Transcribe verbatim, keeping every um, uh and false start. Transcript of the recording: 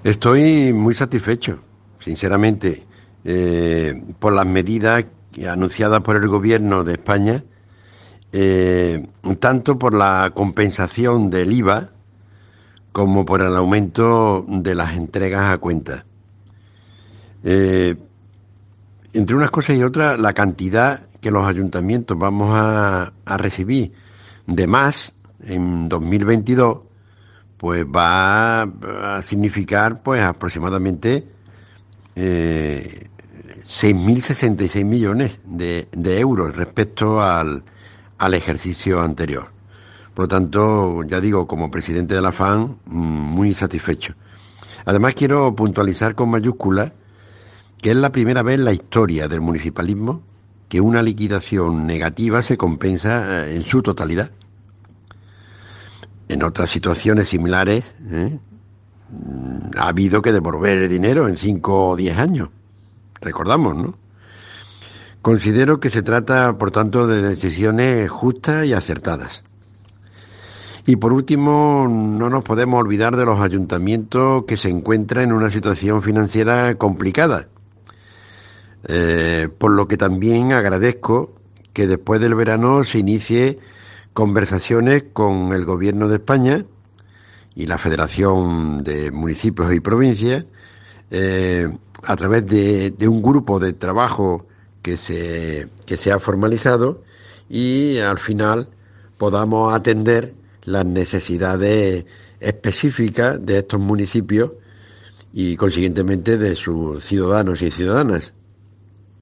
Estoy muy satisfecho, sinceramente, eh, por las medidas anunciadas por el Gobierno de España, eh, tanto por la compensación del I V A como por el aumento de las entregas a cuenta. Eh, entre unas cosas y otras, la cantidad que los ayuntamientos vamos a, a recibir de más en dos mil veintidós, pues va a significar pues aproximadamente eh, seis mil sesenta y seis millones de, de euros respecto al, al ejercicio anterior. Por lo tanto, ya digo, como presidente de la FAN, muy satisfecho. Además, quiero puntualizar con mayúsculas que es la primera vez en la historia del municipalismo que una liquidación negativa se compensa en su totalidad. En otras situaciones similares, ¿eh? ha habido que devolver el dinero en cinco o diez años. Recordamos, ¿no? Considero que se trata, por tanto, de decisiones justas y acertadas. Y por último, no nos podemos olvidar de los ayuntamientos que se encuentran en una situación financiera complicada. Eh, por lo que también agradezco que después del verano se inicie conversaciones con el Gobierno de España y la Federación de Municipios y Provincias eh, a través de, de un grupo de trabajo que se, que se ha formalizado y al final podamos atender las necesidades específicas de estos municipios y consiguientemente de sus ciudadanos y ciudadanas.